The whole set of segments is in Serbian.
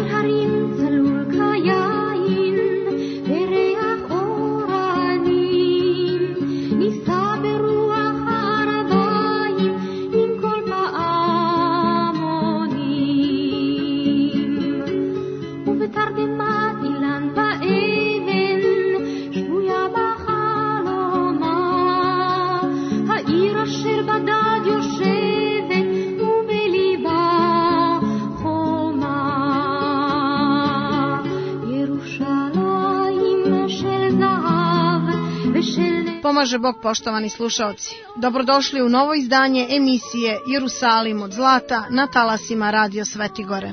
Pomaže Bog, poštovani slušaoci. Dobrodošli u novo izdanje emisije Jerusalim od zlata na talasima Radio Sveti Gore.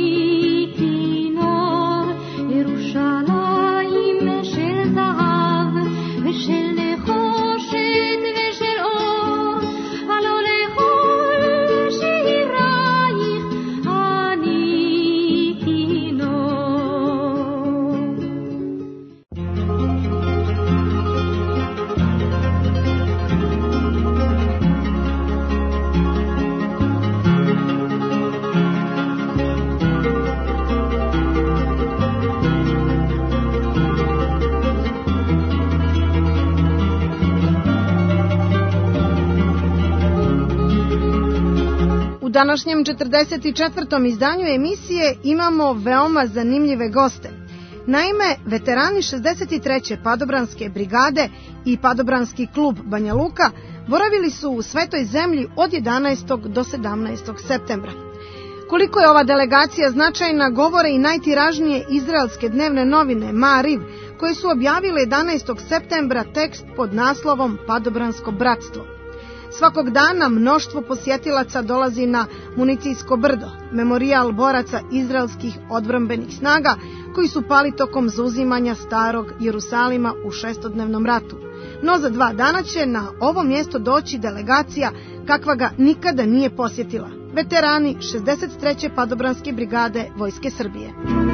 U današnjem 44. izdanju emisije imamo veoma zanimljive goste. Naime, veterani 63. padobranske brigade i padobranski klub Banja Luka boravili su u Svetoj zemlji od 11. do 17. septembra. Koliko je ova delegacija značajna govore i najtiražnije izraelske dnevne novine Maariv, koje su objavile 11. septembra tekst pod naslovom Padobransko bratstvo. Svakog dana mnoštvo posjetilaca dolazi na Municijsko brdo, memorijal boraca izraelskih odbrambenih snaga koji su pali tokom zauzimanja starog Jerusalima u šestodnevnom ratu. No za 2 dana će na ovo mjesto doći delegacija kakva ga nikada nije posjetila. Veterani 63. padobranske brigade Vojske Srbije.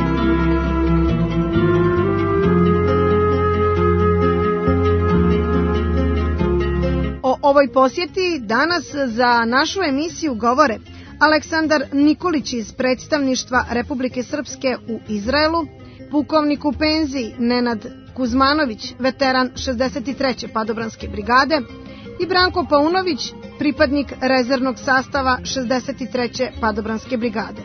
O ovoj posjeti danas za našu emisiju govore Aleksandar Nikolić iz predstavništva Republike Srpske u Izraelu, pukovnik u penziji Nenad Kuzmanović, veteran 63. padobranske brigade, i Branko Paunović, pripadnik rezervnog sastava 63. padobranske brigade.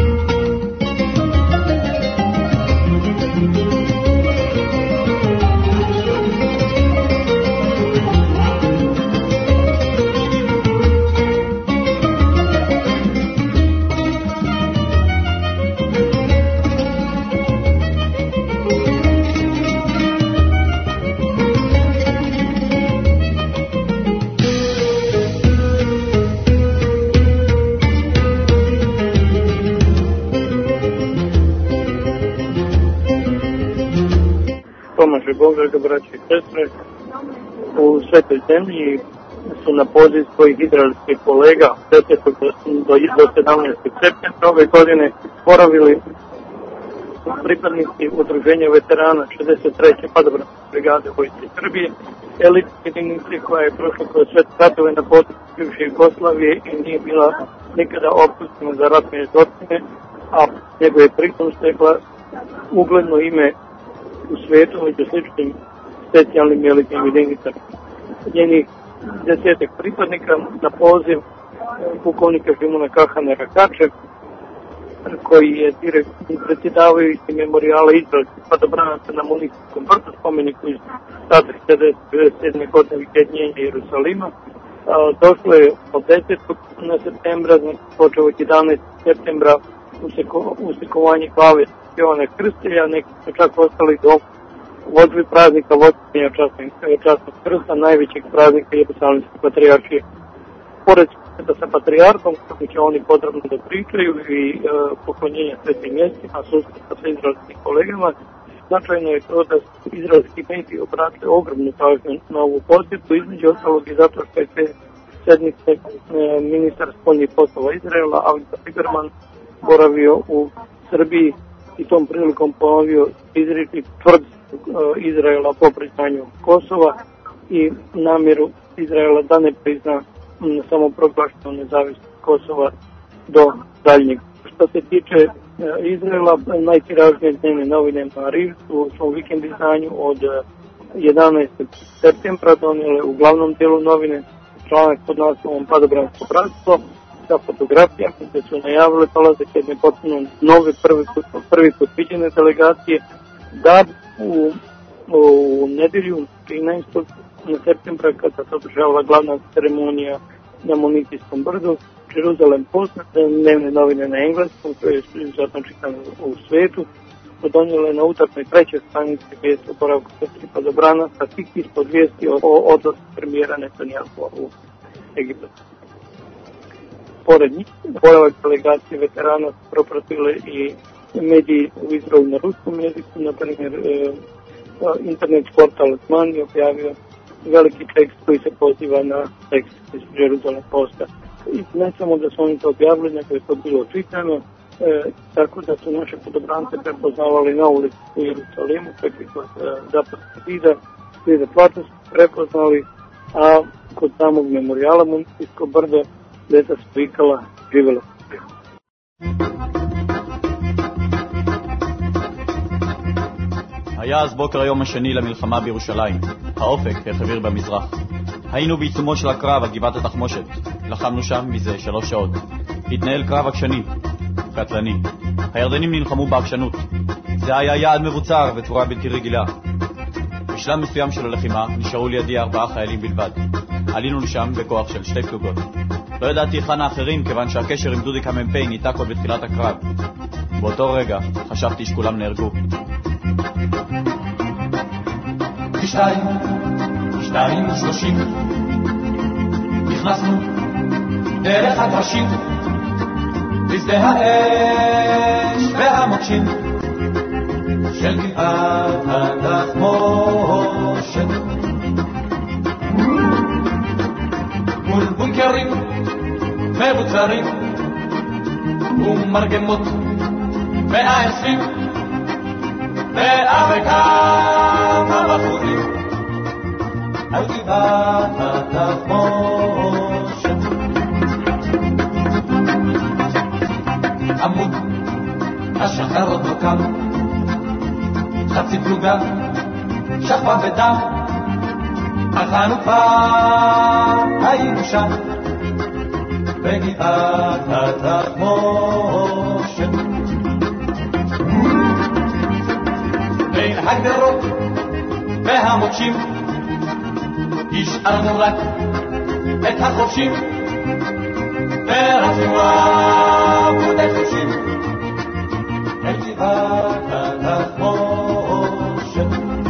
Pomaže Bog, draga braća i sestre, u Svetoj zemlji su na poziv svojih izraelskih kolega 10. do 17. septembra ove godine boravili pripadnici udruženja veterana 63. padobranske brigade Vojske Srbije, elitne jedinice koja je prošla kroz sve ratove na području bivše Jugoslavije i nije bila nikada opuštena za ratne zločine, a nego je pritom stekla ugledno ime u svijetu među sličnim specijalnim i elitnim jedinicama. Njenih 10 pripadnika na poziv pukovnika Šimuna Kahanera Kačev, koji je predsjedavajući memorijala izraelskih padobranaca na Municijskom brdu, spomeniku iz data 1997. godine ujedinjenja Jerusalima. Došlo je od 10. septembra, počeo od 11. septembra usekovanje glave Jovana Krstitelja, neki su čak ostali do vođbe praznika vođenja časnog krsta, najvećeg praznika Jerusalimske patrijaršije. Pored sa patrijarhom, kako će oni podrobno da pričaju i poklonjenja svetim mjestima, susreta sa izraelskim kolegama, značajno je to da su izraelski mediji obratili ogromnu pažnju na ovu posjetu, između ostalog i zato što je te sedmice ministar spoljnih poslova Izraela, Avigdor Lieberman, boravio u Srbiji i tom prilikom ponovio izričiti tvrdost Izraela po priznanju Kosova i namjeru Izraela da ne prizna samoproglašenu nezavisnost Kosova do daljnjeg. Što se tiče Izraela. Najtiražnije dnevne novine Mariv su u svom vikend izdanju od 11. septembra donijele u glavnom dijelu novine članak pod naslovom Padobransko bratstvo sa fotografijama gdje su najavile dolazak jedne potpuno nove prvi put viđene delegacije, da u nedjelju 13. septembra kada se održavala glavna ceremonija na Monitijskom brdu, Jerusalem Post, dnevne novine na engleskom, koje su izuzetno čitane u svijetu, su donijele na utaknoj trećoj stranici vijesti o boravku Petri Padobrana sa tik ispod vijesti o odlasku premijera Netanyahua u Egipat. Pored njih, boravak delegacije veterana su propratile i mediji u Izraelu na ruskom jeziku, na primjer internet portal Osman je objavio veliki tekst koji se poziva na tekst iz Jerusalem Posta. I ne samo da su oni to objavili, nego je to bilo čitano, tako da su naše podobrance prepoznavali na ulici u Jerusalimu, čekli kod zapadnog zida Plata su prepoznali, a kod samog memorijala Monitijsko brdo djeca su vikala živjelo. היה אז בוקר היום השני למלחמה בירושלים. האופק החביר במזרח. היינו בעיצומו של הקרב על גבעת התחמושת. לחמנו שם מזה 3 שעות. התנהל קרב עקשני, קטלני. הירדנים נלחמו בעקשנות. זה היה יעד מבוצר וצורה בלתי רגילה. בשלב מסוים של הלחימה נשארו לידי 4 חיילים בלבד. עלינו לשם בכוח של 2 פלוגות. לא ידעתי היכן האחרים כיוון שהקשר עם דודיק המ"פ ניתק עוד בתחילת הקרב. באותו רגע חשבתי שכולם נהרגו. 2:30 נכנסנו דרך הדרשים בשדה האש והמוקשים של גבעת התחמושת מול בונקרים מבוצרים ומרגמות 120 וכמה בחורים על גבעת התחמושת עמוד השחר עוד לא קם חצי פלוגה שכבה בדם אכלנו פעם היינו שם בגבעת התחמושת בין הגדרות והמוקשים השארנו רק את החופשים ורצנו עמודי חופשים אל גבעת התחמושת.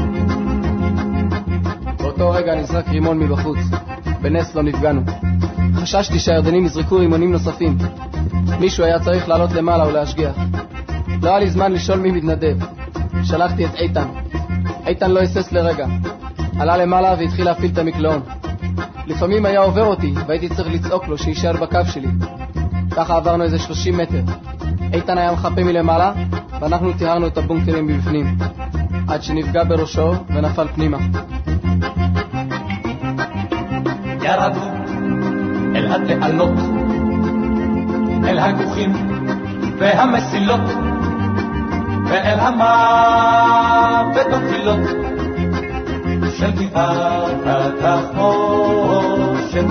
באותו רגע נזרק רימון מבחוץ. בנס לא נפגענו. חששתי שהירדנים יזרקו רימונים נוספים. מישהו היה צריך לעלות למעלה ולהשגיח. לא היה לי זמן לשאול מי מתנדב. שלחתי את איתן. איתן לא הסס לרגע. עלה למעלה והתחיל להפעיל את המקלעון. לפעמים היה עובר אותי והייתי צריך לצעוק לו שישאר בקו שלי. ככה עברנו איזה 30 מטר. איתן היה מחפה מלמעלה ואנחנו תיארנו את הבונקרים מבפנים. עד שנפגע בראשו ונפל פנימה. ירדנו אל עד לעלות, אל הכוכים והמסילות, ואל המוות התפילות של גבעת התחמושת.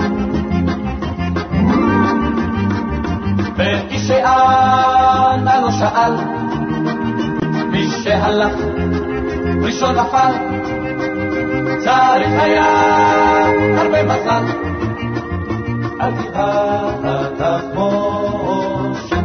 ואיש שענה לא שאל, מי שהלך ראשון נפל, צריך היה הרבה מזל על גבעת התחמושת.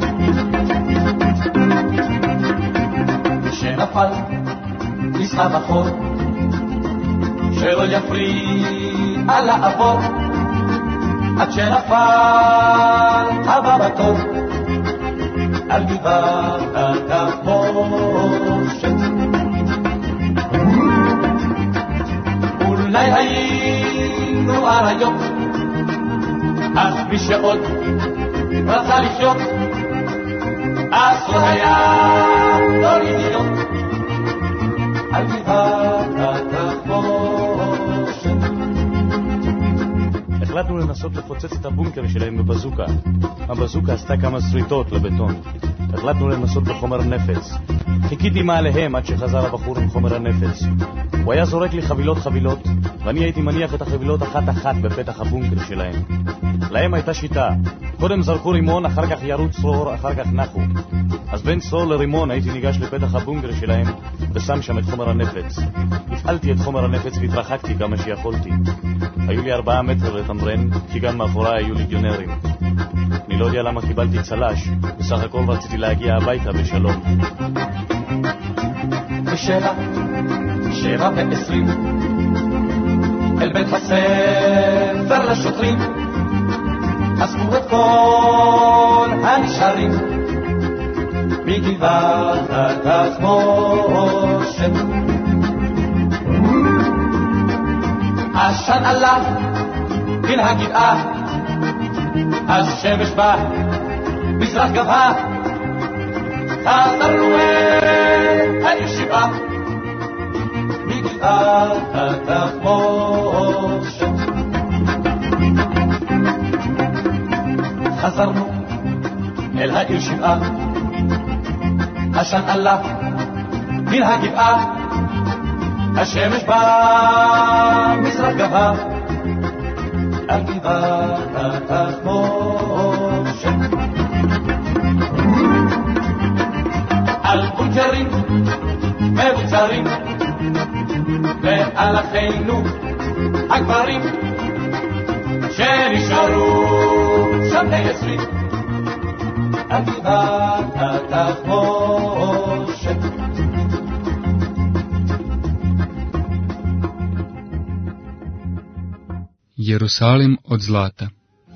כשנפל נסחב החור שלא יפריע לעבור, עד שנפל הבא בתור על גבעת התחמושת. אולי היינו אריות, אז מי שעוד רצה לחיות אסור היה לא להיות על גבעת התחמושת. החלטנו לנסות לפוצץ את הבונקר שלהם בבזוקה. הבזוקה עשתה כמה שריטות לבטון. החלטנו לנסות בחומר הנפץ. חיכיתי מעליהם עד שחזר הבחור עם חומר הנפץ. הוא היה זורק לי חבילות, ואני הייתי מניח את החבילות אחת בפתח הבונקר שלהם. להם הייתה שיטה. קודם זרקו רימון, אחר כך ירו צרור, אחר כך נחו. אז בין צרור לרימון הייתי ניגש לפתח הבונקר שלהם ושם שם את חומר הנפץ. הפעלתי את חומר הנפץ והתרחקתי כמה שיכולתי. היו לי 4 מטר לתמרן, כי גם מאחוריי היו ליגיונרים. אני לא יודע למה קיבלתי צלש, בסך הכל רציתי להגיע הביתה בשלום. בשבע ועשרים אל בית הספר לשוטרים אספו את כל הנשארים מגבעת התחמושת. עשן עלה מן הגבעה, השמש בא, מזרח גבוה, חזרנו אל הישיבה מגבעת התחמושת. חזרנו אל העיר שבעה, עשן עלה מן הגבעה, השמש בא, מזרח גבוה, על גבעת התחמושת. על בונקרים מבוצרים ועל אחינו הגברים שנשארו שם נעשרים על גבעת התחמושת. Jerusalim od zlata.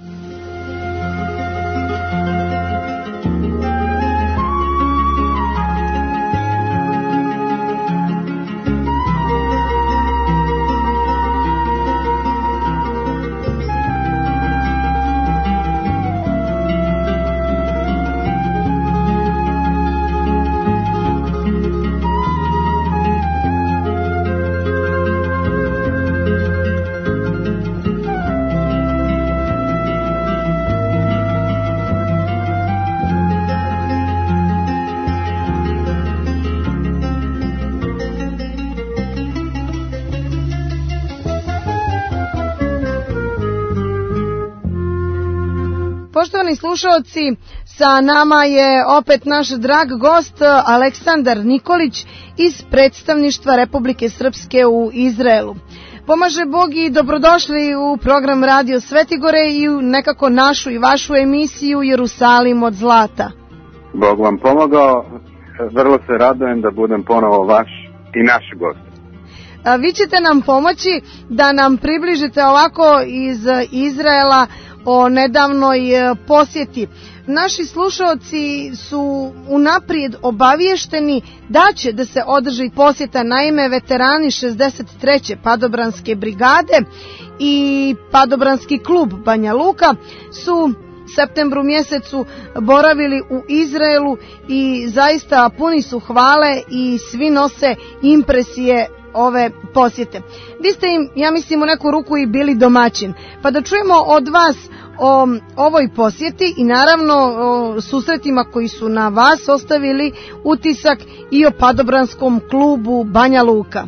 Poštovani slušalci, sa nama je opet naš drag gost Aleksandar Nikolić iz predstavništva Republike Srpske u Izraelu. Pomaže Bog i dobrodošli u program Radio Svetigore i u nekako našu i vašu emisiju Jerusalim od zlata. Bog vam pomogao, vrlo se radujem da budem ponovo vaš i naš gost. Vi ćete nam pomoći da nam približite ovako iz Izraela o nedavnoj posjeti. Naši slušalci su unaprijed obavješteni da će da se održi posjeta, naime veterani 63. padobranske brigade i padobranski klub Banja Luka su u septembru mjesecu boravili u Izraelu i zaista puni su hvale i svi nose impresije ove posjete. Vi ste im, ja mislim, u neku ruku i bili domaćin. Pa da čujemo od vas o ovoj posjeti i naravno o susretima koji su na vas ostavili utisak i o padobranskom klubu Banja Luka.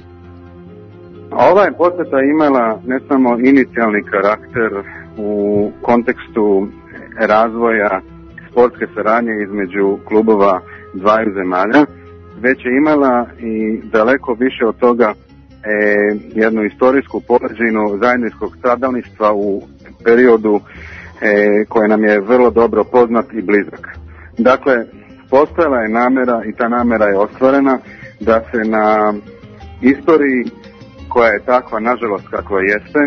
Ova je posjeta imala ne samo inicijalni karakter u kontekstu razvoja sportske saradnje između klubova dvaju zemalja, već je imala i daleko više od toga jednu istorijsku poleđinu zajedničkog stradalništva u periodu koji nam je vrlo dobro poznat i blizak. Dakle, postojala je namjera i ta namjera je ostvarena da se na istoriji koja je takva, nažalost kakva jeste,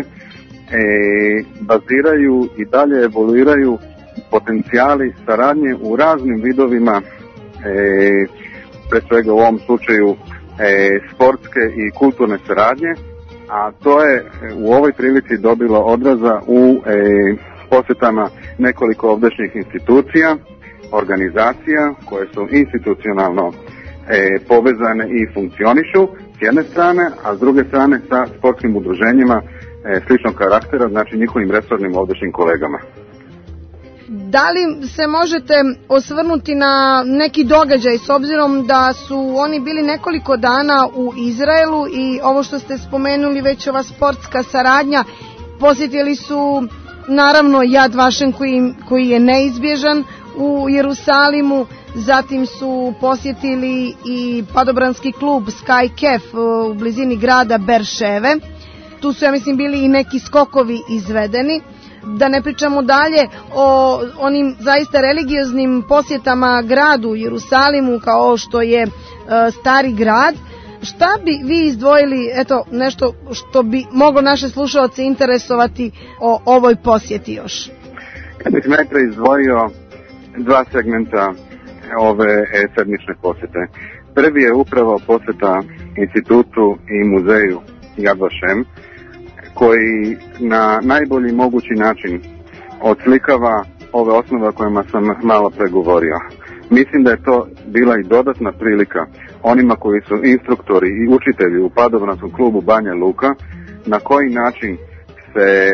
baziraju i dalje evoluiraju potencijali saradnje u raznim vidovima, pre svega u ovom slučaju sportske i kulturne saradnje, a to je u ovoj prilici dobilo odraza u posjetama nekoliko ovdašnjih institucija, organizacija koje su institucionalno povezane i funkcionišu s jedne strane, a s druge strane sa sportskim udruženjima sličnog karaktera, znači njihovim resornim ovdašnjim kolegama. Da li se možete osvrnuti na neki događaj s obzirom da su oni bili nekoliko dana u Izraelu i ovo što ste spomenuli već ova sportska saradnja, posjetili su naravno Yad Vashem koji je neizbježan u Jerusalimu, zatim su posjetili i padobranski klub Sky Kef u blizini grada Berševe. Tu su, ja mislim, bili i neki skokovi izvedeni. Da ne pričamo dalje o onim zaista religioznim posjetama gradu Jerusalimu kao što je stari grad. Šta bi vi izdvojili, eto, nešto što bi moglo naše slušalce interesovati o ovoj posjeti još? Ja bih najprije izdvojio dva segmenta ove sedmične posjete. Prvi je upravo posjeta institutu i muzeju Yad Vashem, koji na najbolji mogući način odslikava ove osnove o kojima sam malo pregovorio. Mislim da je to bila i dodatna prilika onima koji su instruktori i učitelji u padobranskom klubu Banja Luka, na koji način se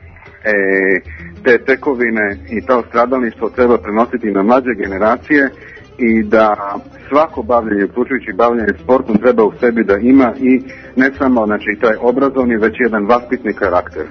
te tekovine i to stradalništvo treba prenositi na mlađe generacije i da svako bavljenje, uključujući bavljenje sportom, treba u sebi da ima i ne samo taj obrazovni, već jedan vaspitni karakter.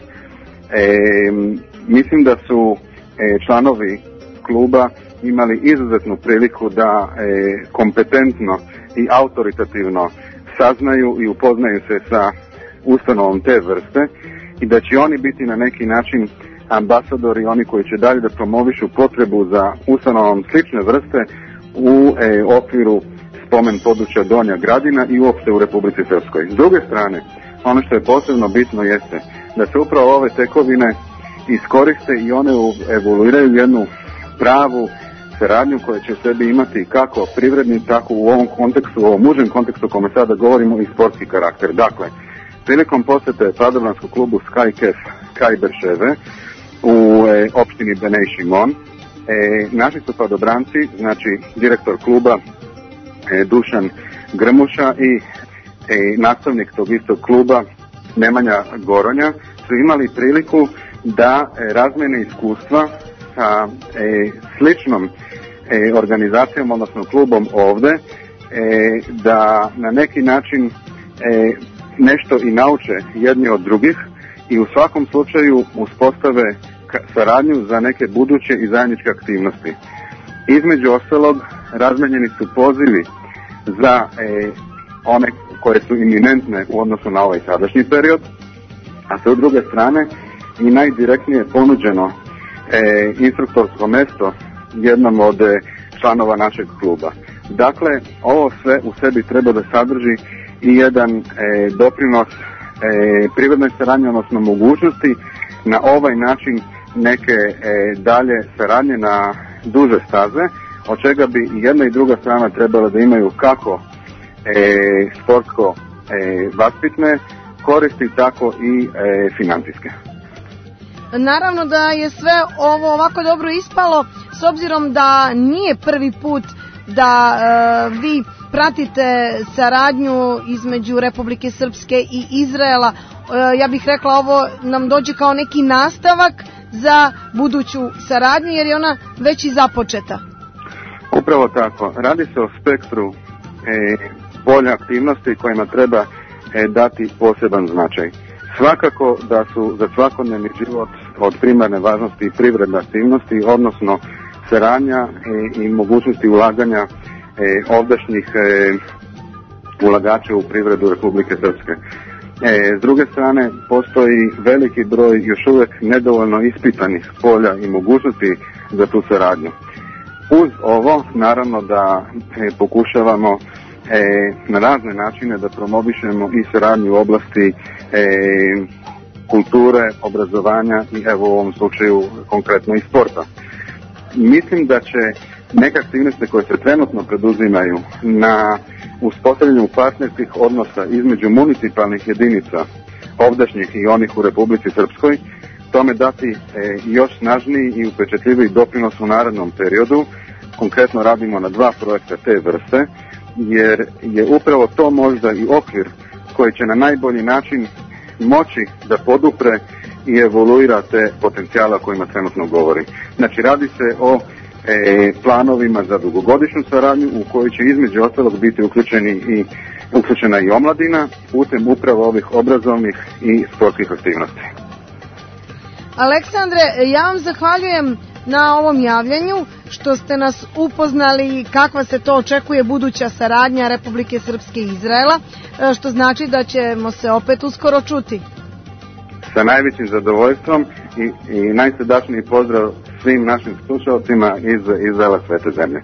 Mislim da su članovi kluba imali izuzetnu priliku da kompetentno i autoritativno saznaju i upoznaju se sa ustanovom te vrste i da će oni biti na neki način ambasadori, oni koji će dalje da promovišu potrebu za ustanovom slične vrste u okviru spomen područja Donja Gradina i uopšte u Republici Srpskoj. S druge strane, ono što je posebno bitno jeste da se upravo ove tekovine iskoriste i one evoluiraju jednu pravu saradnju koja će u sebi imati kako privredni, tako u ovom kontekstu, u ovom užem kontekstu kome sada govorimo i sportski karakter. Dakle, prilikom posjete padobranskom klubu Sky Kef Kaj Berševe u opštini Benej Šimon, naši su padobranci, znači direktor kluba Dušan Grmuša i nastavnik tog istog kluba Nemanja Goronja su imali priliku da razmene iskustva sa sličnom organizacijom, odnosno klubom ovde, da na neki način nešto i nauče jedni od drugih i u svakom slučaju uspostave saradnju za neke buduće i zajedničke aktivnosti. Između ostalog, razmenjeni su pozivi za one koje su iminentne u odnosu na ovaj sadašnji period, a sa druge strane i najdirektnije ponuđeno instruktorsko mesto jednom od članova našeg kluba. Dakle, ovo sve u sebi treba da sadrži i jedan doprinos privrednoj saradnji, odnosno mogućnosti na ovaj način neke dalje saradnje na duže staze, od čega bi i jedna i druga strana trebala da imaju kako sportsko vaspitne koristi, tako i financijske. Naravno da je sve ovo ovako dobro ispalo, s obzirom da nije prvi put da vi pratite saradnju između Republike Srpske i Izraela. Ja bih rekla, ovo nam dođe kao neki nastavak za buduću saradnju, jer je ona već i započeta. Upravo tako. Radi se o spektru polja aktivnosti kojima treba dati poseban značaj. Svakako da su za svakodnevni život od primarne važnosti i privredne aktivnosti, odnosno saradnja i mogućnosti ulaganja ovdašnjih ulagača u privredu Republike Srpske. S druge strane, postoji veliki broj još uvek nedovoljno ispitanih polja i mogućnosti za tu saradnju. Uz ovo, naravno da pokušavamo na razne načine da promovišemo i saradnju u oblasti kulture, obrazovanja i evo u ovom slučaju konkretno i sporta. Mislim da će neke aktivnosti koje se trenutno preduzimaju na uspostavljanju partnerskih odnosa između municipalnih jedinica ovdašnjih i onih u Republici Srpskoj tome dati još snažniji i upečatljiviji doprinos u narednom periodu. Konkretno radimo na 2 projekta te vrste, jer je upravo to možda i okvir koji će na najbolji način moći da podupre i evoluira te potencijala o kojima trenutno govori. Znači radi se o planovima za dugogodišnju saradnju u kojoj će između ostalog biti uključena i omladina putem upravo ovih obrazovnih i sportskih aktivnosti. Aleksandre, ja vam zahvaljujem na ovom javljanju što ste nas upoznali kakva se to očekuje buduća saradnja Republike Srpske i Izraela, što znači da ćemo se opet uskoro čuti. Sa najvećim zadovoljstvom i najsrdačniji pozdrav svim našim slušalcima iz Izraela svete zemlje.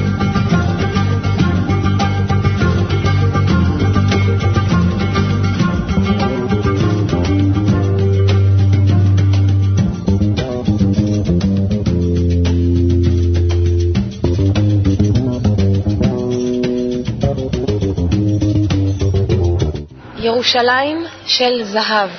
ירושלים של זהב.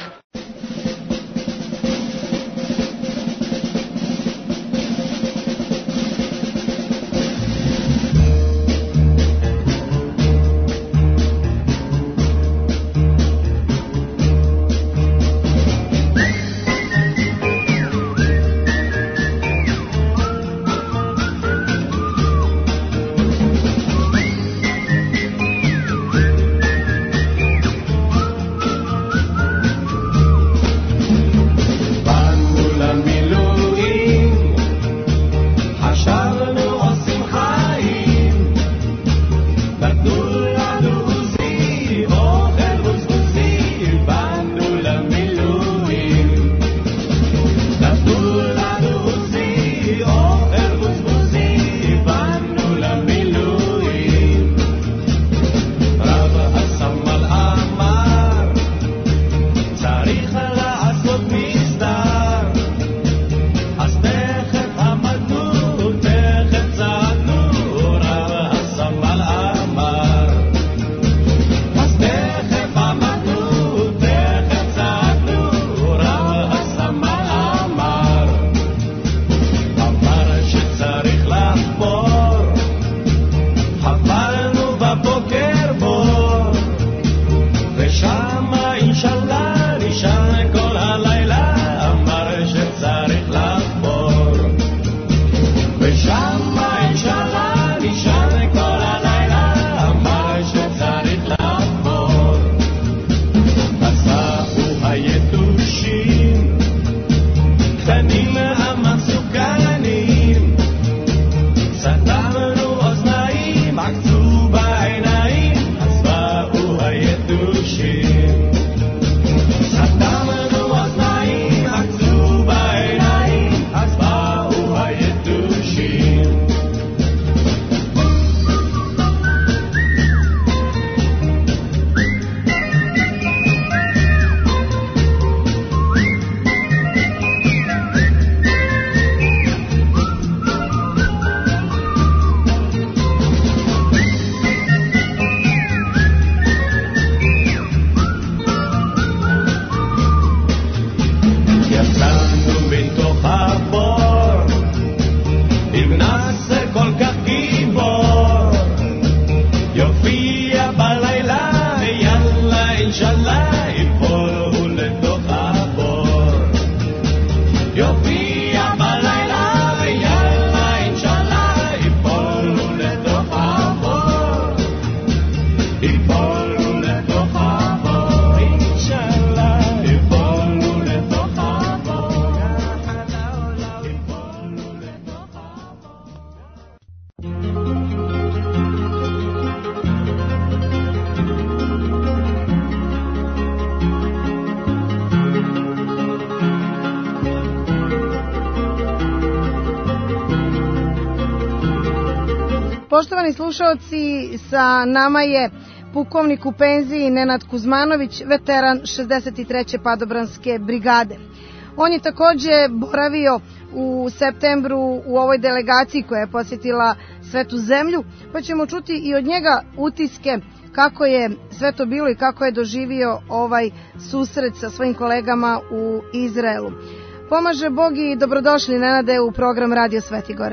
Poštovani slušaoci, sa nama je pukovnik u penziji Nenad Kuzmanović, veteran 63. padobranske brigade. On je takođe boravio u septembru u ovoj delegaciji koja je posjetila Svetu zemlju, pa ćemo čuti i od njega utiske kako je sve to bilo i kako je doživio ovaj susret sa svojim kolegama u Izraelu. Pomaže Bog i dobrodošli, Nenade, u program Radio Svetigore.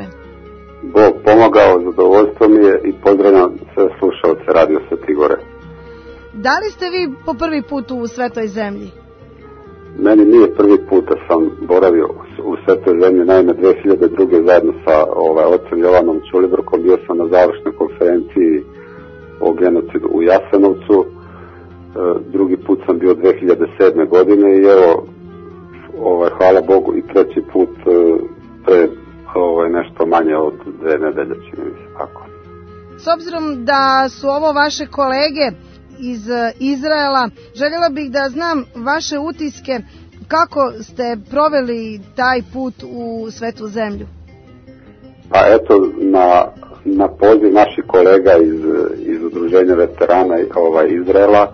Bog pomagao, zadovoljstvo mi je i pozdravljam sve slušalce Radio Svetigore. Da li ste vi po prvi put u Svetoj zemlji? Meni nije prvi put da sam boravio u Svetoj zemlji, naime 2002. zajedno sa ocem Jovanom Ćulibrkom bio sam na završnoj konferenciji o genocidu u Jasenovcu. Drugi put sam bio 2007. godine i evo, hvala Bogu, i treći put pre nešto manje od 2 nedelje, čini mi se tako. S obzirom da su ovo vaše kolege iz Izraela, željela bih da znam vaše utiske, kako ste proveli taj put u Svetu zemlju? Pa eto, na poziv naših kolega iz udruženja veterana Izraela,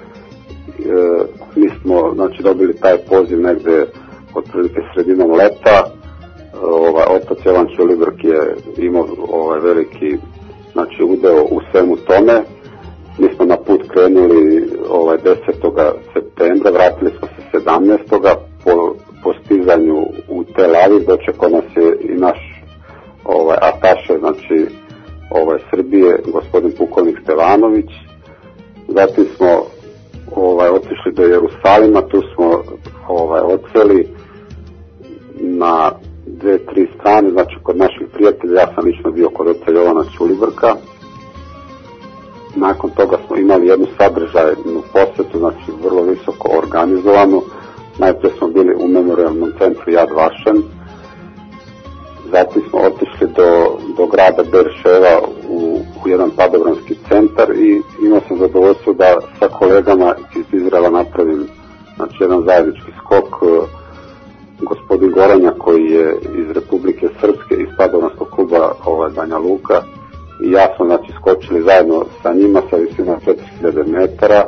mi smo dobili taj poziv negde otprilike sredinom leta. Otac Jovan Ćulibrk je imao veliki udeo u svemu tome. Mi smo na put krenuli 10. septembra, vratili smo se 17. Po stizanju u Tel Aviv dočekao nas je i naš ataše, Srbije, gospodin pukovnik Stevanović. Zatim smo otišli do Jerusalima, tu smo odseli na 2-3 strane, kod naših prijatelja. Ja sam lično bio kod oca Jovana Ćulibrka. Nakon toga smo imali jednu sadržajnu posetu, vrlo visoko organizovanu. Najprije smo bili u memorialnom centru Yad Vashem. Zatim smo otišli do grada Berševa u jedan padobranski centar i imao sam zadovoljstvo da sa kolegama iz Izraela napravim jedan zajednički skok. Gospodin Goranja, koji je iz Republike Srpske, iz padobranskog kluba Banja Luka, i ja smo skočili zajedno sa njima sa visinom 4000 metara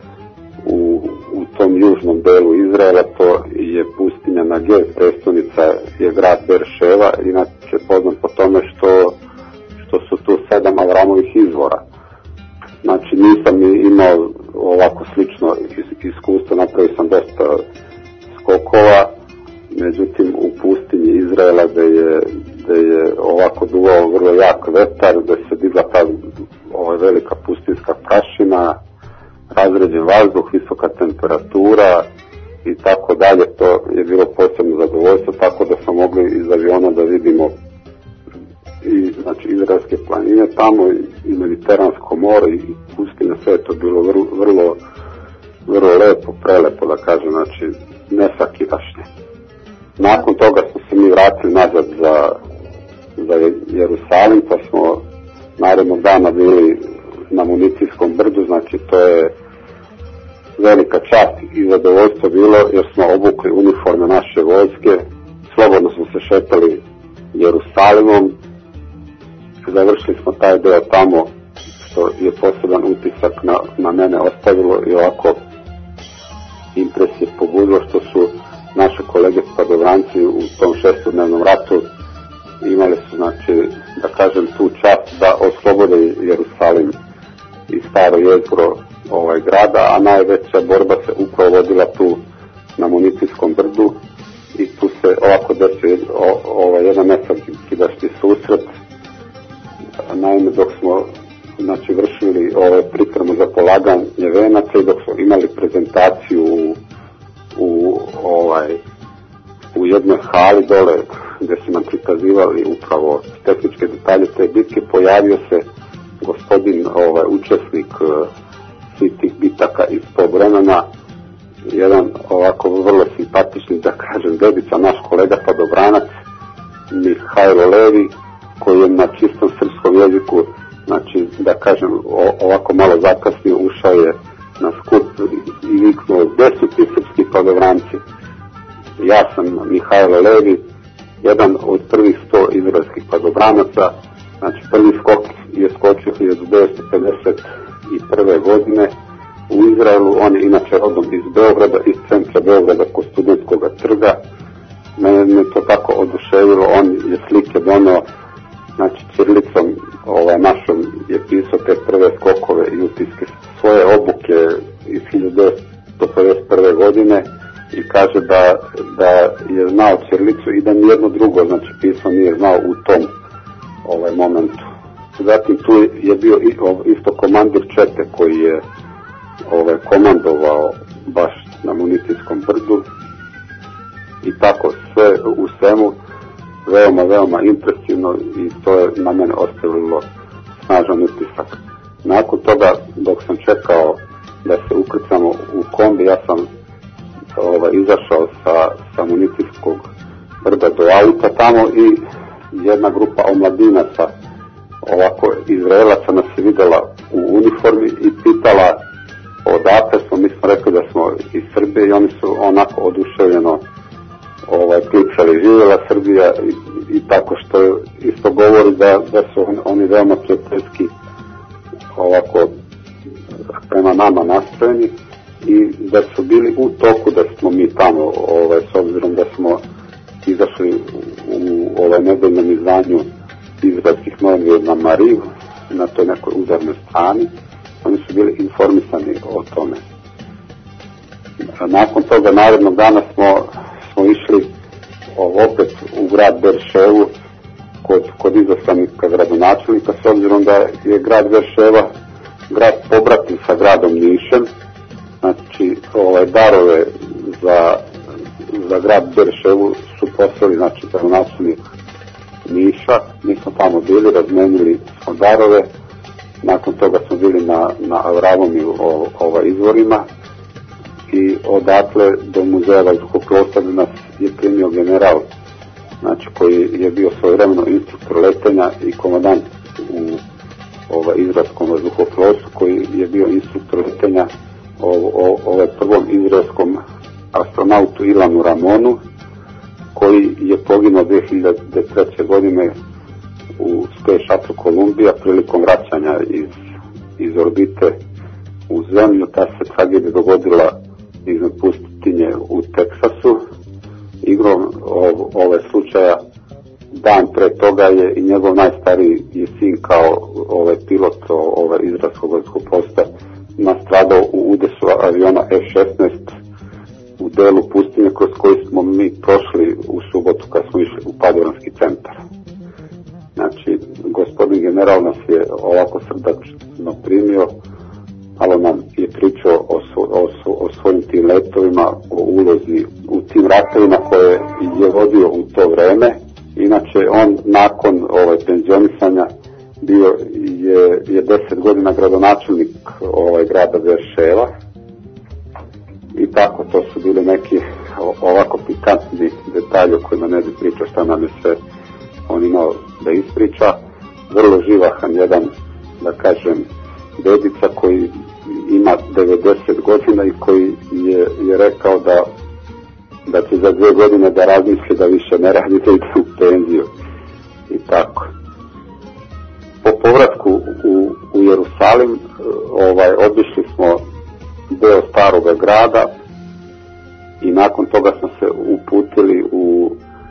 u tom južnom delu Izraela. To je pustinja Negev, prestonica je grad Berševa, inače poznat po tome što su tu 7 Avramovih izvora. Nisam imao ovako slično iskustvo, napravio sam dosta skokova, međutim u pustinji Izraela gde je ovako duvao vrlo jak vetar, gde se digla ta velika pustinska prašina, razređen vazduh, visoka temperatura i tako dalje, to je bilo posebno zadovoljstvo, tako da smo mogli iz aviona da vidimo i izraelske planine tamo i Mediteransko more i pustinja, sve je to bilo vrlo lepo, prelepo da kažem, nesakidašnje. Nakon toga smo se mi vratili nazad za Jerusalim, pa smo narednog dana bili na Municijskom brdu, to je velika čast i zadovoljstvo bilo jer smo obukli uniforme naše vojske, slobodno smo se šetali Jerusalimom, završili smo taj deo tamo, što je poseban utisak na mene ostavilo i ovako impresije pobudilo, što su naše kolege padobranci u tom 6-dnevnom ratu imali su, da kažem, tu čast da oslobode Jerusalim i staro jezgro grada, a najveća borba se upravo vodila tu na Municijskom brdu i tu se ovako desio jedan nesakidašnji susret. Naime, dok smo vršili pripremu za polaganje venaca i dok smo imali prezentaciju u jednoj hali dole gde su nam prikazivali upravo tehničke detalje te bitke, pojavio se gospodin učesnik svih tih bitaka iz tog vremena, jedan ovako vrlo simpatični, da kažem, dedica, naš kolega padobranac Mihajlo Levi, koji je na čistom srpskom jeziku, da kažem, ovako malo zakasnio, ušao je na skup i viknuo: gde su ti srpski padobranci? Ja sam Mihajlo Levi, jedan od prvih 100 izraelskih padobranaca. Prvi skok je skočio 1951. godine u Izraelu. On je inače rodom iz Beograda, iz centra Beograda kod Studentskog trga. Mene to tako oduševilo, on je slike doneo, ćirilicom našom je pisao te prve skokove i utiske svoje obuke iz 1951. godine i kaže da je znao ćirilicu i da nijedno drugo pismo nije znao u tom momentu. Zatim tu je bio isto komandir čete koji je komandovao baš na municijskom brdu i tako sve u svemu veoma impresivno i to je na mene ostavilo snažan utisak. Nakon toga, dok sam čekao da se ukrcamo u kombi, ja sam izašao sa municijskog brda do auta tamo i jedna grupa omladinaca Izraelaca nas je videla u uniformi i pitala odakle smo. Mi smo rekli da smo iz Srbije i oni su onako oduševljeno klicali živjela Srbija i tako, što isto govori da su oni veoma prijateljski prema nama nastrojeni i da su bili u toku da smo mi tamo, s obzirom da smo izašli u nedeljnom izdanju izraelskih novina na Mariv, na toj nekoj udarnoj strani. Oni su bili informisani o tome. Nakon toga narednog dana smo išli opet u grad Berševu kod izaslanika gradonačelnika, s obzirom da je grad Berševa grad pobratim sa gradom Nišem. Znači darove za grad Berševu su poslali, znači, gradonačelnik Niša. Mi smo tamo bili, razmenili smo darove. Nakon toga smo bili na Avravom i izvorima i odatle do muzeja vazduhoplovstva nas je primio general, znači, koji je bio svojevremeno instruktor letenja i komandant u izraelskom vazduhoplovstvu, koji je bio instruktor letenja prvom izraelskom astronautu Ilanu Ramonu, koji je poginuo 2003. godine u Space Shuttle Columbia prilikom vraćanja iz orbite u zemlju. Ta se tragedija dogodila iznad pustinje u Teksasu. Igrom slučaja dan pre toga je i njegov najstariji sin kao pilot izraelskog vazduhoplovstva nastradao u udesu aviona F-16 u delu pustinje kroz koji smo mi prošli u subotu kad smo išli u Padobranski centar. Znači, gospodin general nas je ovako srdačno primio, ali nam je pričao o svojim tim letovima, o ulozi u tim ratovima koje je vodio u to vreme. Inače, on nakon penzionisanja bio je 10 godina gradonačelnik grada Berševa i tako, to su bili neki ovako pikantni detalji o kojima ne bi pričao šta nam je sve on imao da ispriča. Vrlo živahan jedan, da kažem, dedica koji ima 90 godina i koji je rekao da će za 2 godine da razmisli da više ne radi, da ide u penziju i tako. Po povratku u Jerusalim obišli smo deo staroga grada i nakon toga smo se uputili u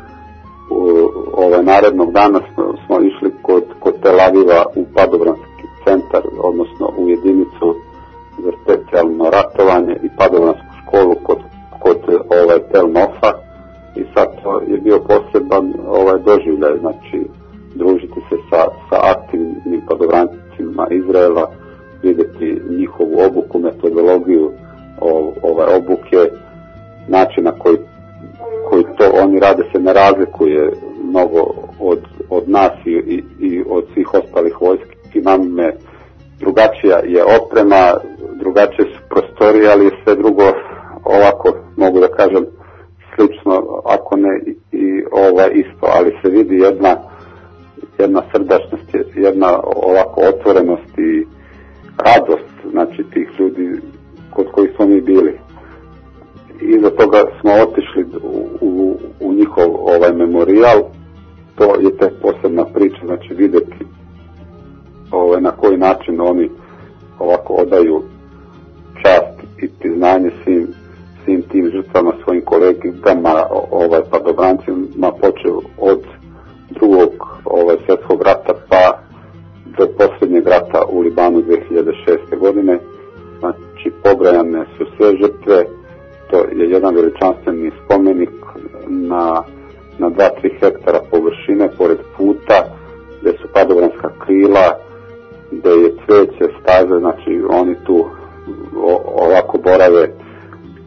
narednog dana smo išli kod Tel Aviva u Padobranski centar, odnosno u jedinicu za specijalno ratovanje i padobransku školu kod Tel Nofa, i sad to je bio poseban doživljaj, znači družiti se sa aktivnim padobrancima Izraela, vidjeti njihovu obuku, metodologiju obuke, način na koji to oni rade se ne razlikuje mnogo od nas i od svih ostalih vojski. Naime, drugačija je oprema, drugačije su prostorije, ali je sve drugo ovako, mogu da kažem, slično, ako ne i isto, ali se vidi jedna srdačnost, jedna ovako otvorenost i radost, znači, tih ljudi kod kojih smo mi bili. Iza toga smo otišli u njihov memorijal. To je tek posebna priča, znači vidjeti na koji način oni ovako odaju čast i priznanje svim tim žrtvama, svojim kolegama, padobrancima, počeo od drugog svjetskog rata pa do posljednjeg rata u Libanu 2006. godine. Znači, pobrojane su sve žrtve. To je jedan veličanstveni spomenik na 2-3 hektara površine pored puta, gdje su padobranska krila, gdje je cveće, staze, znači oni tu ovako borave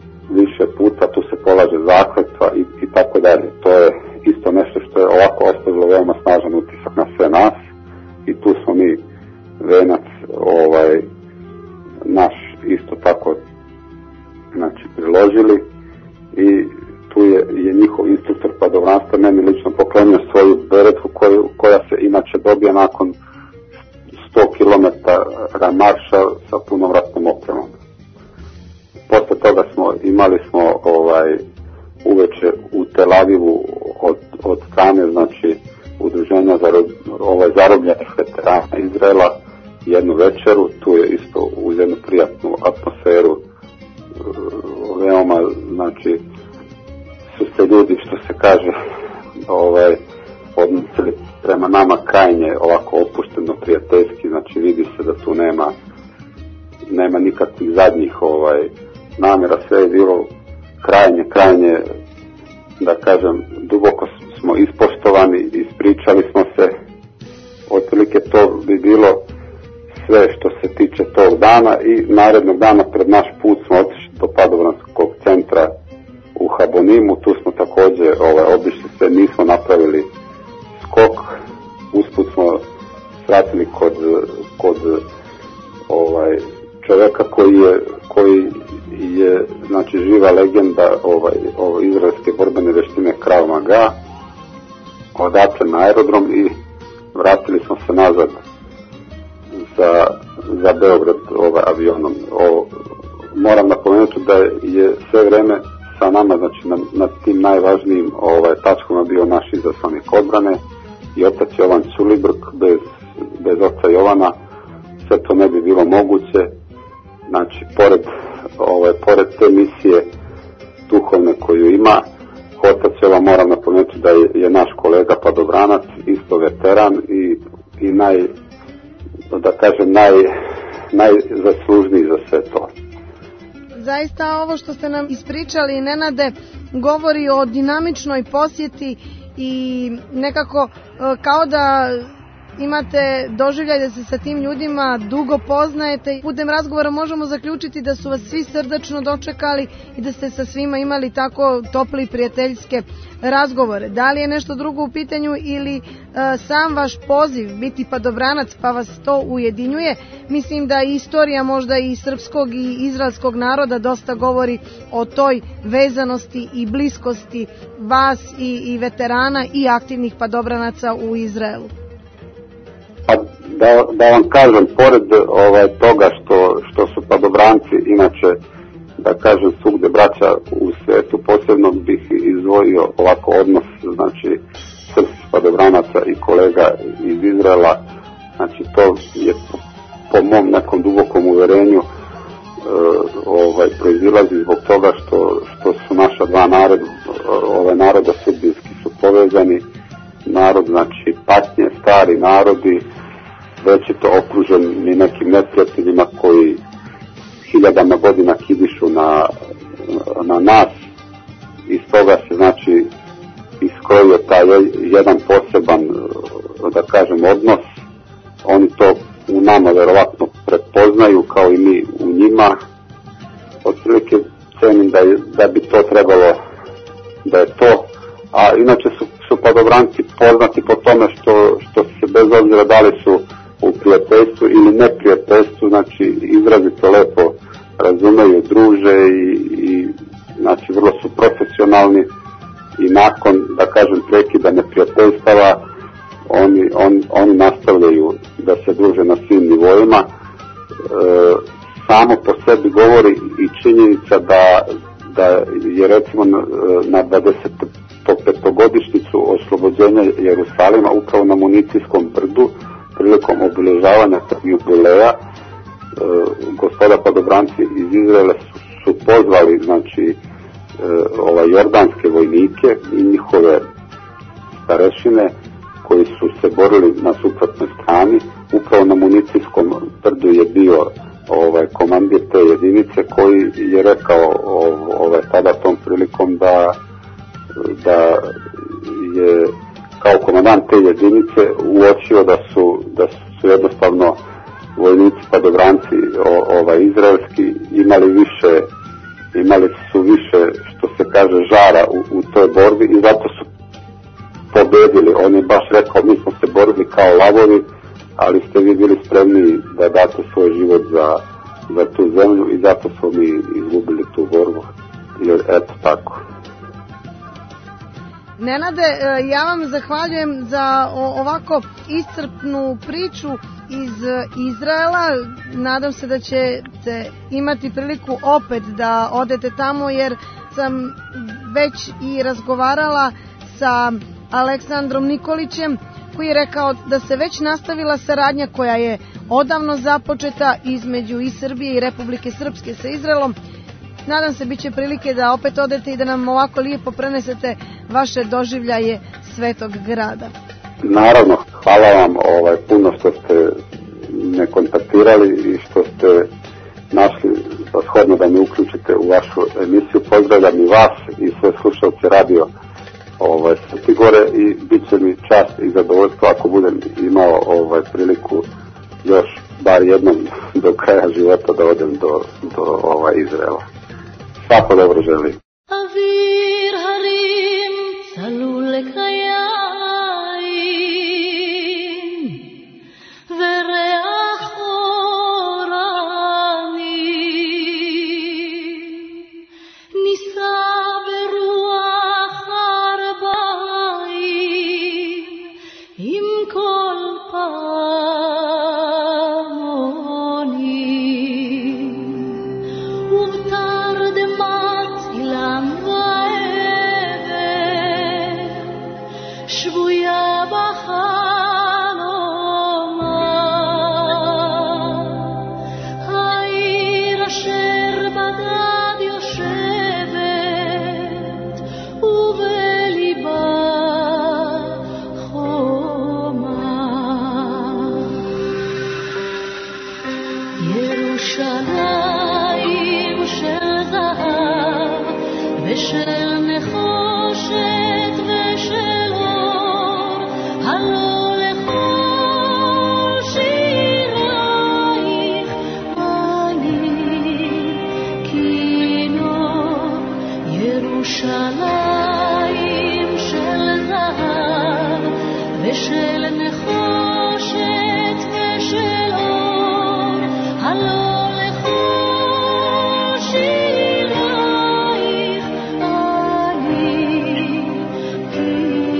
više puta, tu se polaže zakletva i tako dalje. To je isto nešto što je ovako ostavilo veoma snažan utisak na sve nas i tu smo mi venac naš isto tako priložili i tu je njihov instruktor padobranstva meni lično poklonio svoju beretvu koja se inače dobija nakon 100 km marša sa punom ratnom opremom. Posle toga imali smo uveče u Tel Avivu od strane udruženja zarobljenih veterana Izraela jednu večeru, tu je isto uz jednu prijatnu atmosferu veoma su se ljudi, što se kaže, odnosili prema nama krajnje ovako opušteno, prijateljski, vidi se da tu nema nikakvih zadnjih namjera, sve je bilo krajnje, da kažem, duboko smo ispoštovani, ispričali smo se, otprilike to bi bilo sve što se tiče tog dana i narednog dana pred naš put smo otišli do padobranskog centra u Habonimu, tu smo također obišli sve, nismo napravili skok, usput smo sratili kod čovjeka koji je živa legenda izraelske borbene veštine Krav Maga, odatle na aerodrom i vratili smo se nazad za Beograd avionom. Moram napomenuti da je sve vreme sa nama, na tim najvažnijim tačkama bio naš izaslanik odbrane i otac Jovan Culibrk. Bez oca Jovana sve to ne bi bilo moguće. Pored te misije duhovne koju ima, otac Jovan, moram napomenuti da je naš kolega padobranac, isto veteran i najzaslužniji za sve to. Zaista ovo što ste nam ispričali, Nenade, govori o dinamičnoj posjeti i nekako kao da imate doživljaj da se sa tim ljudima dugo poznajete. Putem razgovora možemo zaključiti da su vas svi srdačno dočekali i da ste sa svima imali tako topli prijateljske razgovore. Da li je nešto drugo u pitanju ili sam vaš poziv biti padobranac pa vas to ujedinjuje? Mislim da istorija možda i srpskog i izraelskog naroda dosta govori o toj vezanosti i bliskosti vas i veterana i aktivnih padobranaca u Izraelu. Da vam kažem, pored toga što su padobranci, inače, da kažem, svugde braća u svijetu, posebno bih izdvojio ovako odnos, srpskih padobranaca i kolega iz Izraela, to je po mom nekom dubokom uverenju proizilazi zbog toga što su naša dva naroda sudbinski su povezani, narod, patnje, stari narodi, već je to okružen i nekim neprijateljima koji hiljadama godina kidišu na nas i stoga se iskrojio taj jedan poseban, da kažem, odnos. Oni to u nama verovatno prepoznaju kao i mi u njima. Otprilike cenim da bi to trebalo da je to, a inače su padobranci poznati po tome što se bez obzira da li su u prijateljstvu ili neprijateljstvu, izrazito lepo razumeju, druže i vrlo su profesionalni i nakon, da kažem, prekida neprijateljstava oni nastavljaju da se druže na svim nivoima. Samo po sebi govori i činjenica da je recimo na 25-godišnjicu oslobođenja Jerusalima upravo na Municijskom brdu prilikom obilježavanja jubileja gospoda padobranci iz Izraela su pozvali jordanske vojnike i njihove starešine koji su se borili na suprotnoj strani. Upravo na Municijskom brdu je bio komandir te jedinice koji je rekao tada tom prilikom da je kao komandant te jedinice uočio da su jednostavno vojnici padobranci izraelski imali više imali su više, što se kaže, žara u toj borbi i zato su pobedili. On je baš rekao, mi smo se borili kao lavovi, ali ste vi bili spremni da date svoj život za tu zemlju i zato smo mi izgubili tu borbu. Jer eto tako. Nenade, ja vam zahvaljujem za ovako iscrpnu priču iz Izraela. Nadam se da ćete imati priliku opet da odete tamo, jer sam već i razgovarala sa Aleksandrom Nikolićem, koji je rekao da se već nastavila saradnja koja je odavno započeta između i Srbije i Republike Srpske sa Izraelom. Nadam se biće prilike da opet odete i da nam ovako lijepo prenesete vaše doživljaje Svetog grada. Naravno, hvala vam puno što ste me kontaktirali i što ste našli za shodno da me uključite u vašu emisiju. Pozdravljam i vas i sve slušalce radio Sveti Gore i bit će mi čast i zadovoljstvo ako budem imao priliku još bar jednom do kraja života da odem do Izraela. Svako dobro želim. Avir harim צלול לקיים וריח אורני נישא ברוח ארבעים עם כל פעמונים ובתרדמת אילם ועבר שבויה בחלומה העיר אשר בדד יושבת ובליבה חומה ירושלים של זהב ושל נחושת ושל אור הלא לכל שירייך אני כינור ירושלים של זהב ושל נחושת ושל אור הלא לכל שירייך אני כינור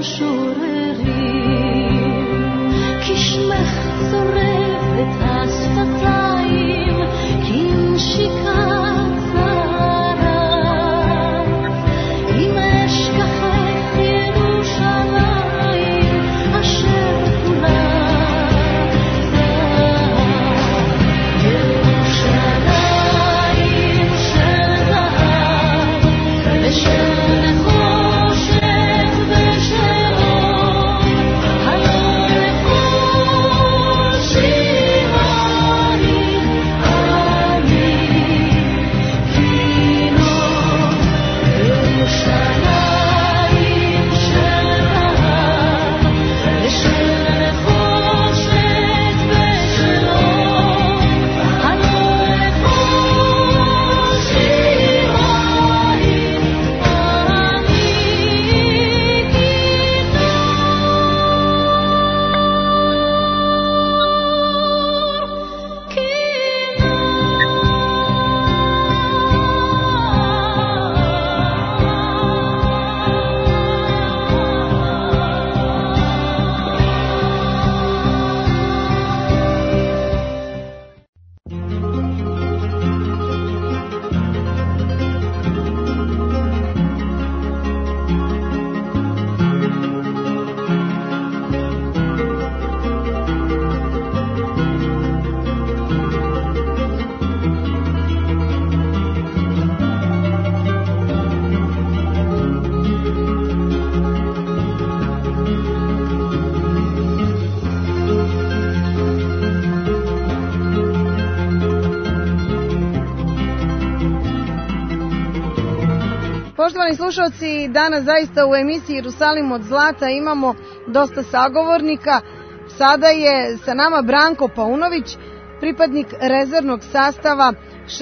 Poštovani slušalci, danas zaista u emisiji Jerusalim od zlata imamo dosta sagovornika. Sada je sa nama Branko Paunović, pripadnik rezervnog sastava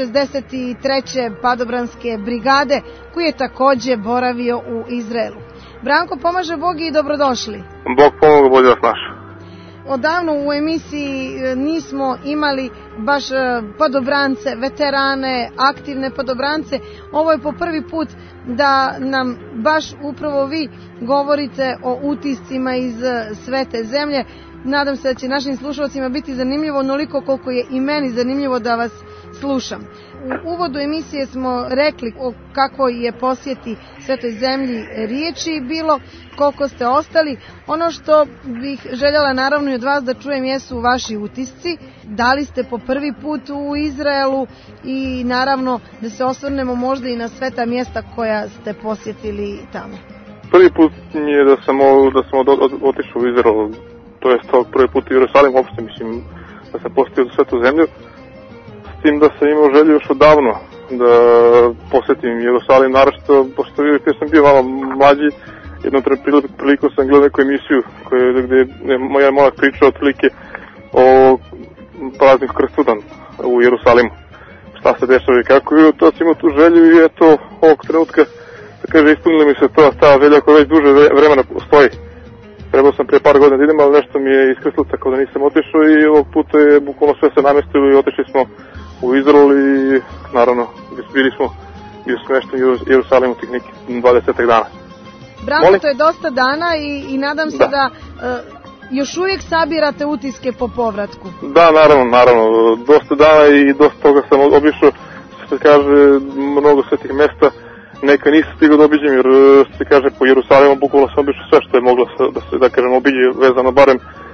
63. padobranske brigade, koji je takođe boravio u Izraelu. Branko, pomaže Bog i dobrodošli. Bog pomogu, bolje vas naš. Odavno u emisiji nismo imali baš padobrance, veterane, aktivne padobrance. Ovo je po prvi put da nam baš upravo vi govorite o utiscima iz svete zemlje. Nadam se da će našim slušalcima biti zanimljivo onoliko koliko je i meni zanimljivo da vas slušam. U uvodu emisije smo rekli o kakvoj je posjeti svetoj zemlji riječi bilo, koliko ste ostali. Ono što bih željela naravno i od vas da čujem jesu vaši utisci. Da li ste po prvi put u Izraelu i naravno da se osvrnemo možda i na sveta mjesta koja ste posjetili tamo. Prvi put je da sam otišao u Izrael, to je prvi put u Jerusalim, uopšte mislim da sam posjetio svetu zemlju. S tim da sam imao želju još odavno da posjetim Jerusalim, naročito pošto sam bio malo mlađi, jednom priliku sam gledao neku emisiju gdje je moja momak pričao otprilike o prazniku Krstudan u Jerusalimu, šta se dešava i kako, i to sam imao tu želju i eto ovog trenutka, da kaže, ispunila mi se ta želja koja već duže vremena stoji. Trebao sam prije par godina da idem, ali nešto mi je iskrslo tako da nisam otišao i ovog puta je bukvalno sve se namestilo i otišli smo u Izrael i naravno bili smo smešteni u Jerusalimu tih nekih 20 dana. Branko, to je dosta dana i nadam se da još uvijek sabirate utiske po povratku. Da, naravno, dosta dana i dosta toga sam obišao, što se kaže, mnogo svetih mesta. Neka nisam stigao da obiđem jer se kaže po Jerusalimu bukvalno sam obišao sve što je moglo da kažem obiđe vezano barem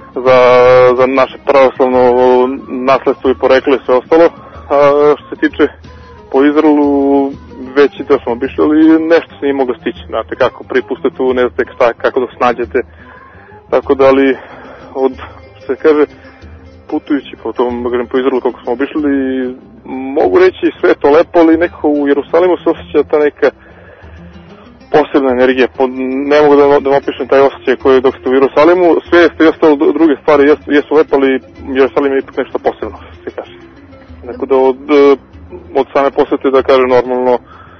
za naše pravoslavno nasledstvo i poreklo i sve ostalo. A što se tiče po Izraelu već i to smo obišli, ali nešto se nije moglo stići, znate kako, pripuste tu, ne znate kako da snađete, tako da ali od, što se kaže, putujući po Izraelu kako smo obišli, mogu reći sve je to lepo, ali nekako u Jerusalimu se osjeća ta neka posebna energija, ne mogu da vam opišem taj osjećaj koji dok ste u Jerusalimu, sve i ostalo druge stvari jesu lepo, ali Jerusalim je ipak nešto posebno, se kaže. Tako da od same posete, da kažem normalno,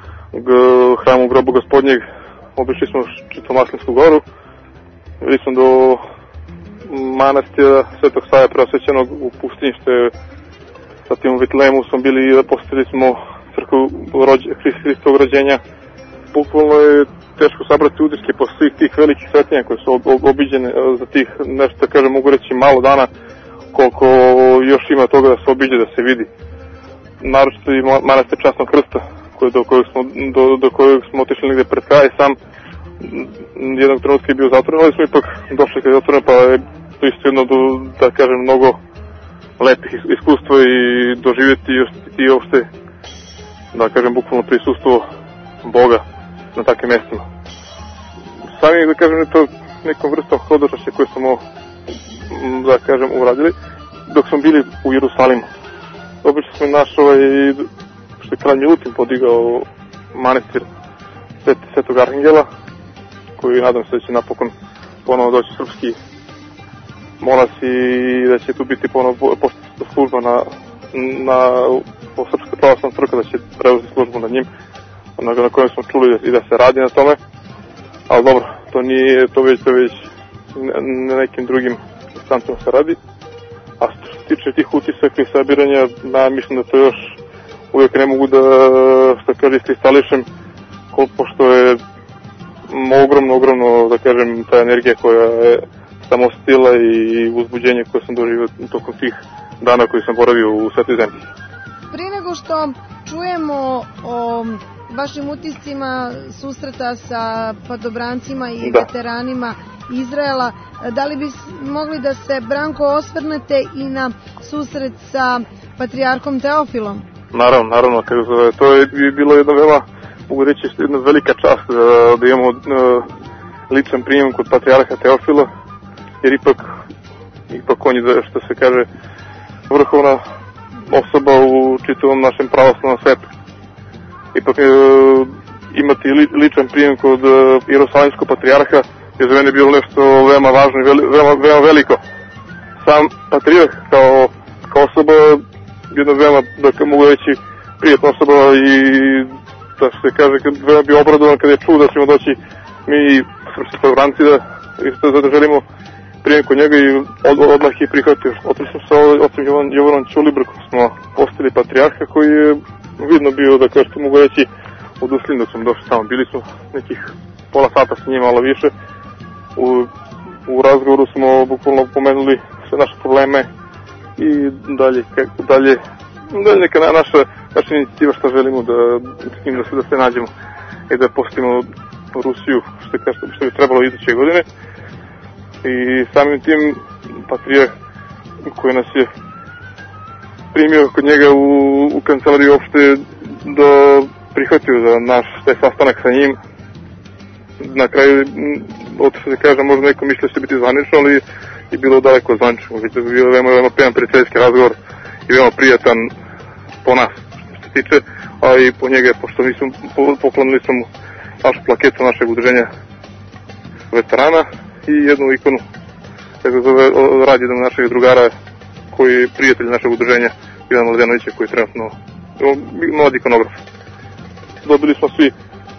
hramu grobu gospodnjeg, obišli smo Čitomaslinsku goru, bili smo do manastira Svetog Save Preosvećenog u pustinji, što je zatim u Vitlemu smo bili, posjetili smo crkvu Hristovog rođenja. Bukvalno je teško sabrati utiske posle svih tih velikih svetinja koje su obiđene za tih, nešto da kažem, mogu reći malo dana, koliko još ima toga da se obiđe, da se vidi. Naročito i manastir Časnog krsta, do kojeg smo otišli negde pred kraj, sam jednog trenutka je bio zatvoren, ali smo ipak došli kad je zatvoren, pa je to isto jedno, da kažem, mnogo lepih iskustva i doživjeti i osjetiti uopšte, da kažem, bukvalno prisustvo Boga na takvim mjestima. Sami, da kažem, je to nekom vrstom hodočašća koje smo, da kažem, uradili dok smo bili u Jerusalimu. Obično smo našao što je kralj Milutin podigao manastir Svetog Arhangela, koji nadam se da će napokon ponovo doći srpski monasi i da će tu biti ponovo služba po Srpskoj pravoslavnoj crkvi, da će preuzeti službu nad njim, na kojem smo čuli i da se radi na tome. Ali dobro, to već na nekim drugim instancama se radi. A što se tiče tih utisaka i sabiranja, mislim da to još uvijek ne mogu da, što kaže, iskristališem, pošto je ogromno, da kažem, ta energija koja je samo stila i uzbuđenje koje sam doživio tokom tih dana koji sam boravio u Svetoj zemlji. Prije nego što čujemo o vašim utiscima susreta sa padobrancima i veteranima Izraela, da li bi mogli da se, Branko, osvrnete i na susret sa patrijarhom Teofilom? Naravno, to je bilo jedna veoma, mogu reći, jedna velika čast da imamo ličan prijem kod patrijarha Teofila, jer ipak on je, što se kaže, vrhovna osoba u čitavom našem pravoslavnom svetu. Ipak imati ličan prijem kod Jerusalimskog patrijarha je za mene bilo nešto veoma važno i veoma veliko. Sam patrijarh kao osoba jedna veoma, da mogu reći, prijatna osoba i da se kaže, veoma bio obradovan kada je čuo da ćemo doći mi srpski padoranci da želimo prijem kod njega i odmah je prihvatio. Otišli smo sa ocem Jovanom Ćulibrkom, smo postali patrijarha koji je vidno bio, da kažete, mogu reći, odušljen da smo došli tamo. Bili smo nekih pola sata s njima, malo više. U razgovoru smo bukvalno pomenuli sve naše probleme i dalje neka naša inicijativa što želimo da se nađemo i da postavimo Rusiju, što bi trebalo iduće godine. I samim tim patrijarh koji nas je primio kod njega u kancelariju uopšte da prihvatio za naš taj sastanak sa njim. Na kraju, što se kaže, možda neko misle da će biti zvanično, ali je bilo daleko zvanično. Je bilo veoma prijateljski razgovor i veoma prijatan po nas, što se tiče, a i po njega, pošto mi smo poklonili smo našu plaketu našeg udruženja veterana i jednu ikonu, tako zove, radi jedan našeg drugara koji je prijatelj našeg udruženja, Ivan Mladenovića, koji je trenutno mladi ikonograf. Dobili smo svi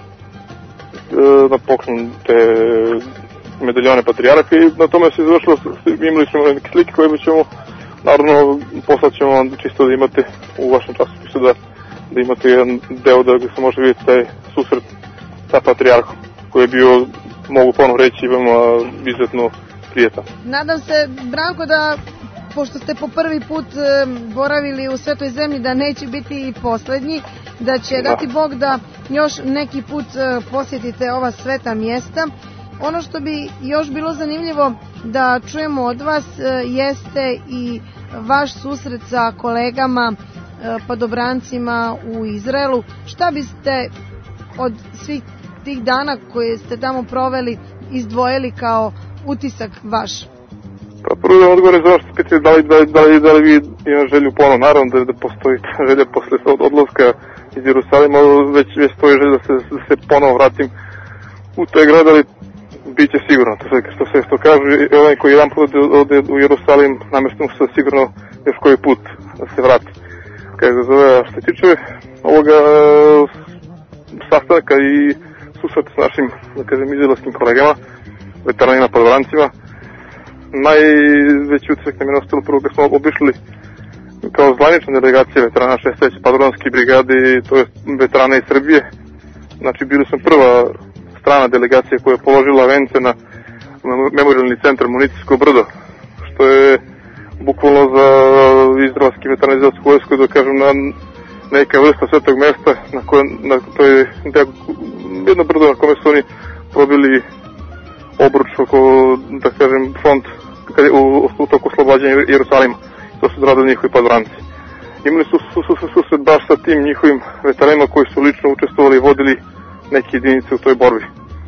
na poklon te medaljone patrijarha i na tome se završilo, imali smo neke slike koje ćemo, naravno, poslat ćemo vam čisto da imate u vašem časopisu, da imate jedan deo da se može vidjeti taj susret sa patrijarhom, koji je bio, mogu ponovno reći, veoma izuzetno prijetan. Nadam se, Branko, da pošto ste po prvi put boravili u Svetoj zemlji, da neće biti i poslednji, da će dati Bog da još neki put posjetite ova sveta mjesta. Ono što bi još bilo zanimljivo da čujemo od vas jeste i vaš susret sa kolegama padobrancima u Izraelu. Šta biste od svih tih dana koje ste tamo proveli izdvojili kao utisak vaš? Pa prvo da odgovore za što pitanje da li vi imam želju ponovno. Naravno da postoji želja posle odlaska iz Jerusalima, već stoji želja da se ponovo vratim u taj grad, ali bit će sigurno. Što kažu, onaj koji jedan put ode u Jerusalim, namješteno se sigurno još koji put da se vrati. Kako zove, što se tiče ovoga sastanka i susreta s našim, da kažem, izraelskim kolegama, veteranima, padobrancima, najveći utisak nam je ostalo prvo kad smo obišli kao zvanična delegacija veterana 63. padobranske brigade, to je veterana iz Srbije. Znači, bili smo prva strana delegacija koja je položila vence na memorialni centar Municijsko brdo, što je bukvalno za izraelski veteranizovsku vojsku, da kažem, neka vrsta svetog mesta, to je jedno brdo na kome su oni probili obruč oko, da kažem, front u toku oslobađanja Jerusalima. To su radili njihovi padobranci. Imali su susret baš sa tim njihovim veteranima koji su lično učestvovali i vodili neke jedinice u toj borbi.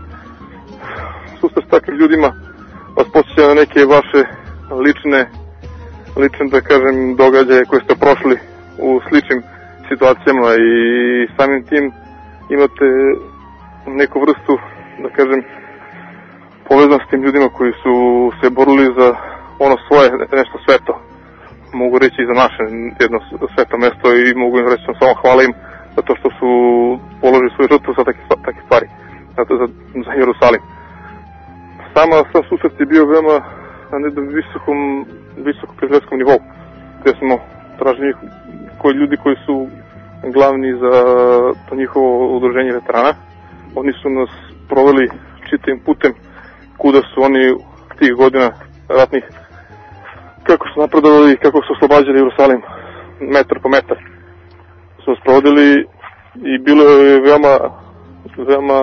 Susret s takvim ljudima vas podsjeća na neke vaše lične, da kažem, događaje koje ste prošli u sličnim situacijama i samim tim imate neku vrstu, da kažem, povezan s tim ljudima koji su se borili za ono svoje, nešto sveto. Mogu reći i za naše jedno sveto mesto i mogu im reći samo hvala im za to što su položili svoju žrtvu za takve stvari, za Jerusalim. Sam susret je bio veoma na visokom prijateljskom nivou, gde smo tražili ljudi koji su glavni za to njihovo udruženje veterana. Oni su nas proveli čitavim putem kuda su oni tih godina ratnih, kako su napredovali i kako su oslobađali Jerusalim metar po metar. Su nas provodili i bilo je veoma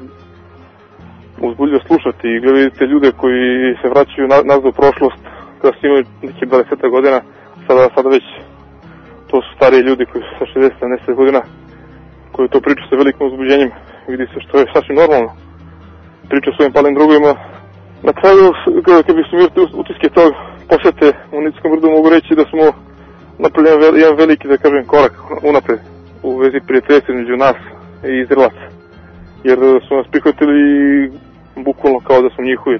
uzbudljivo slušati i gledajte ljude koji se vraćaju nazad u prošlost kada su imali neki 20 godina, sada već to su stariji ljudi koji su sa 60-70 godina koji to pričaju sa velikim uzbuđenjem, vidi se što je sasvim normalno. Pričaju svojim palim drugovima. Na kraju, kad bi sumirali utiske tog posete u Municijskom brdu, mogu reći da smo napravili jedan veliki, da kažem, korak unapred u vezi prijateljstva između nas i Izraelaca. Jer su nas prihvatili bukvalno kao da smo njihovi.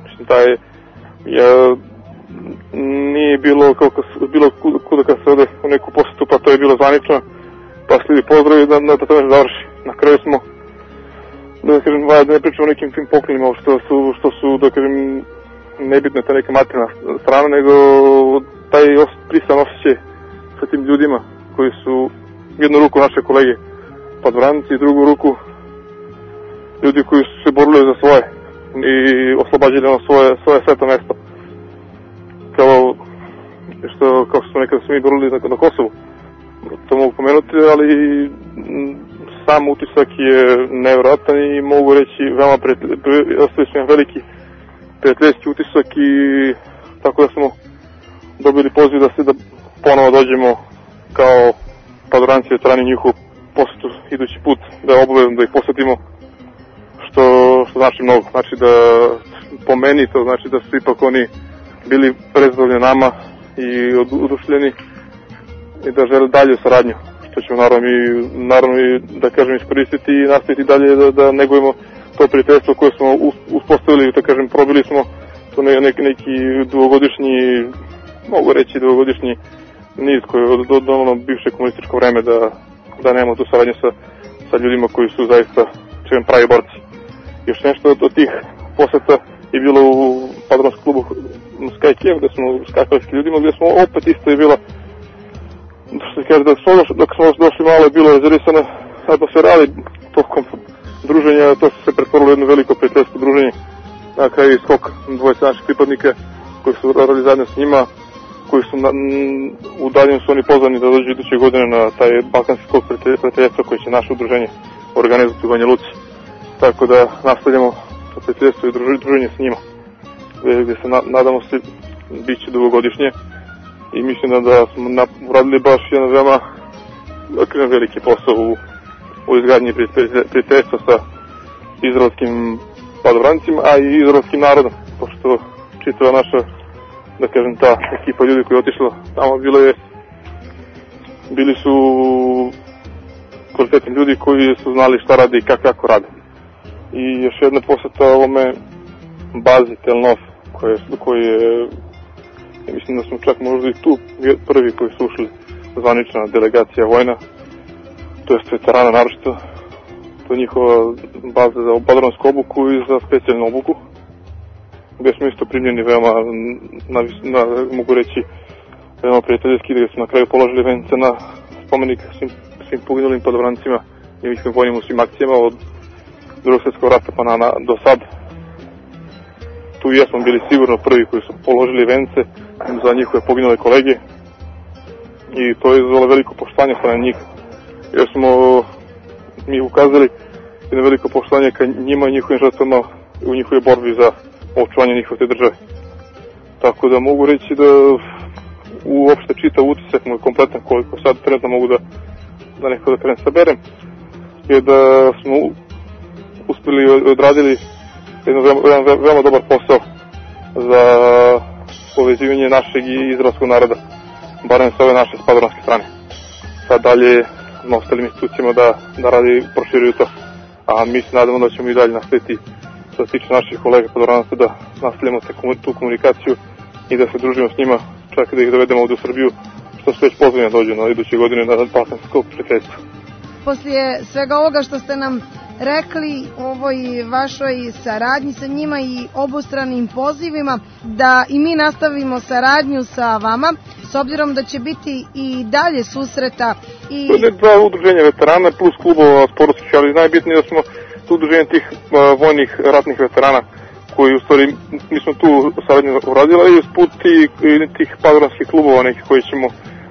Nije bilo kuda kad se ode u neku posetu, pa to je bilo zvanično, pa slijedi pozdravi da to nešto završi. Na kraju smo, da kažem, ne pričamo o nekim tim poklonima što su, da kažem, nebitne ta neka materijalna strana, nego taj prisan osjećaj sa tim ljudima koji su jednu ruku naše kolege padobranci i drugu ruku ljudi koji su se borili za svoje i oslobađali ono svoje sveto mesto. Kao što smo nekada mi borili na Kosovu. To mogu pomenuti, ali sam utisak je nevjerojatan i mogu reći veoma ostavili smo jedan veliki prijateljski utisak i tako da smo dobili poziv da ponovo dođemo kao padobranci veterani njihovu posetu idući put, da je obavezno da ih posetimo, što znači mnogo. Znači da po meni to znači da su ipak oni bili prezadovoljni nama i oduševljeni i da žele dalje saradnju, što ćemo naravno i da kažem iskoristiti i nastaviti dalje da negujemo to prijateljstvo koje smo uspostavili, da kažem probili smo to neki dugogodišnji, mogu reći dugogodišnji niz koji je od ono bivše komunističko vreme da nemamo tu saradnju sa ljudima koji su zaista pravi borci. Još nešto od tih poseta je bilo u padobranskom klubu Sky Kiev, gde smo skakali s ljudima, gde smo opet isto je bilo, što se kaže, dok smo došli malo je bilo rezervisano atmosfera, ali tokom druženja to se pretvorilo jedno veliko prijateljsko druženje. Na kraju je skok dvojica naših pripadnika koji su radili zajedno s njima, koji su u daljem su oni pozvani da dođu iduće godine na taj balkanski skok prijateljstva koji će naše udruženje organizati u Banja Luci. Tako da nastavljamo to prijateljstvo i druženje s njima, gde se nadamo se bit će dugogodišnje i mislim da smo uradili baš jedan veoma veliki posao u izgradnji prijateljstva sa izraelskim padobrancima, a i izraelskim narodom, pošto čitava naša, da kažem, ta ekipa ljudi koji je otišla tamo bili su kvalitetni ljudi koji su znali šta rade i kako rade. I još jedna poseta ovome bazi Tel Nof, koji je, mislim da smo čak možda i tu prvi koji su ušli, zvanična delegacija vojna, to je veterana naročito, to je njihova baza za padobransku obuku i za specijalnu obuku, gde smo isto primljeni veoma, mogu reći, veoma prijateljski, gde smo na kraju položili vence na spomenik svim poginulim padobrancima i njihovim vojnim u svim akcijama od Drugog svjetskog rata pa do sad. Tu jesmo bili sigurno prvi koji su položili vence za njihove poginule kolege i to je izazvalo veliko poštovanje na njih, jer smo mi ukazali jedno veliko poštovanje ka njima i njihovim žrtvama u njihovoj borbi za očuvanje njihove te države. Tako da mogu reći da uopšte čitav utisak moj kompletan, koliko sad trenutno mogu da nekako da krenem saberem, je da smo uspeli i odradili jedan veoma dobar posao za povezivanje našeg i izraelskog naroda, barem sa ove naše spadranske strane. Sad dalje na ostalim institucijama da radi i proširuju to, a mi se nadamo da ćemo i dalje nastaviti što se tiče naših kolega Padoranaca da nastavljamo tu komunikaciju i da se družimo s njima, čak da ih dovedemo ovdje u Srbiju, što su već pozvani da dođu na iduće godine na balkansko prijateljstvo. Poslije svega ovoga što ste nam rekli o ovoj vašoj saradnji sa njima i obostranim pozivima, da i mi nastavimo saradnju sa vama, s obzirom da će biti i dalje susreta. To je dva udruženja veterana plus klubova sportskih, ali najbitnije da smo to udruženje tih vojnih ratnih veterana koji u stvari mi smo tu saradnju uradila i usput tih padoranskih klubova nekih koji ćemo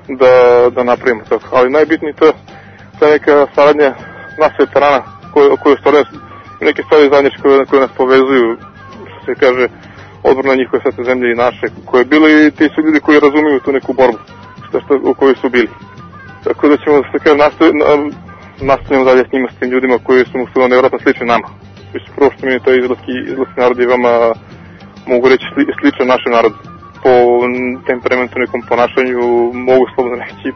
da napravimo tako. Ali najbitnije to je neka saradnja nas veterana koje stvaraju neke stvari zajedničke koje nas povezuju, što se kaže, odbrana njihove svete zemlje i naše, koje bili ti su ljudi koji razumiju tu neku borbu u kojoj su bili. Tako da ćemo se kaže nastavljamo dalje s njima, s tim ljudima koji su mu stvarno nevjerojatno slični nama. Prvo što mi je to izlaski narod je vama, mogu reći, sličan našem narodu. Po temperamentu, nekom ponašanju, mogu slobodno reći,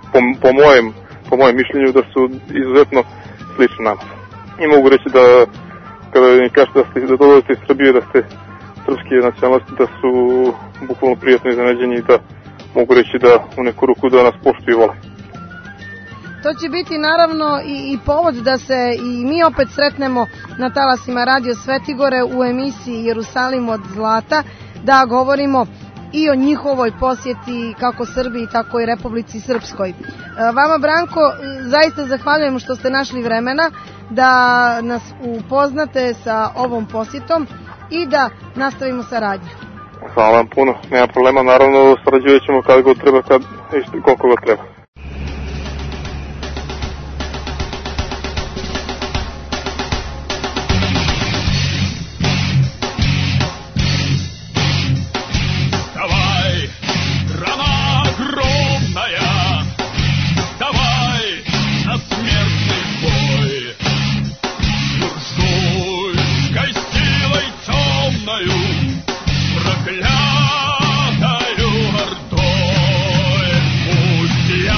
po mojem mišljenju da su izuzetno slični nama. I mogu reći da kada mi kažete da dolazite iz Srbije, da ste srpske nacionalnosti, da su bukvalno prijatno iznenađeni i da mogu reći da u neku ruku da nas poštuju i vole. To će biti naravno i povod da se i mi opet sretnemo na talasima Radio Svetigore u emisiji Jerusalim od zlata, da govorimo i o njihovoj posjeti kako Srbiji, tako i Republici Srpskoj. Vama, Branko, zaista zahvaljujem što ste našli vremena da nas upoznate sa ovom posjetom i da nastavimo saradnju. Hvala vam puno, nema problema, naravno sarađujet ćemo kada god treba, koliko god treba. Проклятою ордой пусть я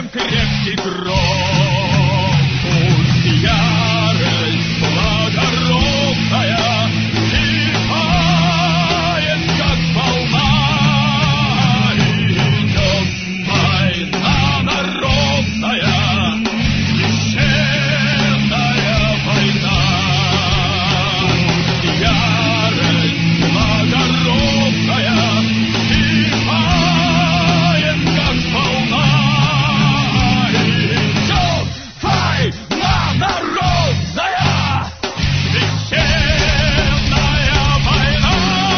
чем крепкий гром. Пусть ярость благородная кипает, как волна, идет война народная, священная война. Пусть ярость благородная кипает, как волна, идет война народная, священная война.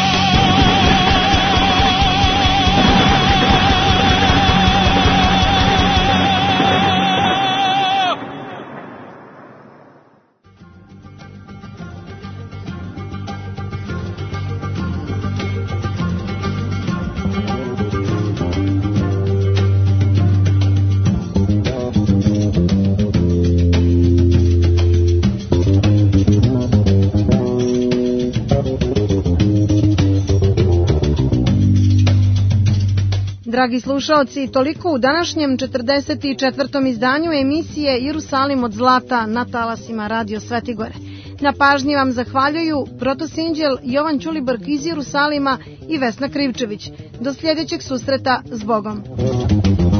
Dragi slušaoci, toliko u današnjem 44. izdanju emisije Jerusalim od zlata na talasima Radio Svetigore. Na pažnji vam zahvaljuju Protosinđel, Jovan Ćulibrk iz Jerusalima i Vesna Krivčević. Do sljedećeg susreta, s Bogom.